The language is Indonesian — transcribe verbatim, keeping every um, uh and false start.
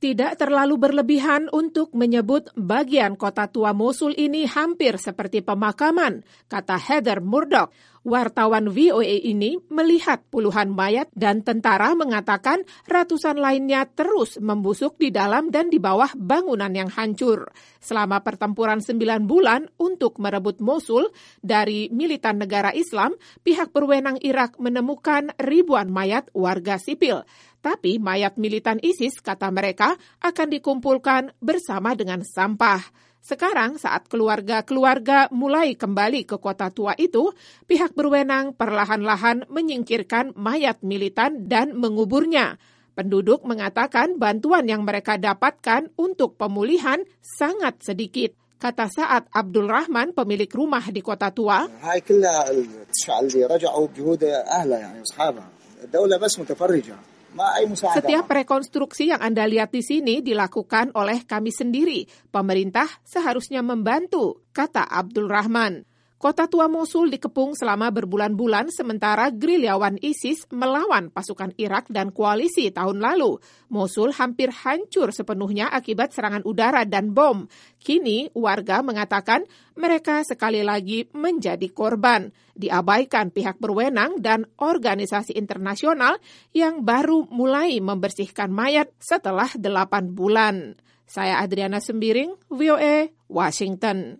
Tidak terlalu berlebihan untuk menyebut bagian kota tua Mosul ini hampir seperti pemakaman, kata Heather Murdoch. Wartawan V O A ini melihat puluhan mayat dan tentara mengatakan ratusan lainnya terus membusuk di dalam dan di bawah bangunan yang hancur. Selama pertempuran sembilan bulan untuk merebut Mosul dari militan negara Islam, pihak berwenang Irak menemukan ribuan mayat warga sipil. Tapi mayat militan ISIS, kata mereka, akan dikumpulkan bersama dengan sampah. Sekarang saat keluarga-keluarga mulai kembali ke kota tua itu, pihak berwenang perlahan-lahan menyingkirkan mayat militan dan menguburnya. Penduduk mengatakan bantuan yang mereka dapatkan untuk pemulihan sangat sedikit. Kata Sa'ad Abdul Rahman, pemilik rumah di kota tua, setiap rekonstruksi yang Anda lihat di sini dilakukan oleh kami sendiri. Pemerintah seharusnya membantu, kata Abdul Rahman. Kota tua Mosul dikepung selama berbulan-bulan sementara gerilyawan ISIS melawan pasukan Irak dan koalisi tahun lalu. Mosul hampir hancur sepenuhnya akibat serangan udara dan bom. Kini warga mengatakan mereka sekali lagi menjadi korban. Diabaikan pihak berwenang dan organisasi internasional yang baru mulai membersihkan mayat setelah delapan bulan. Saya Adriana Sembiring, V O A, Washington.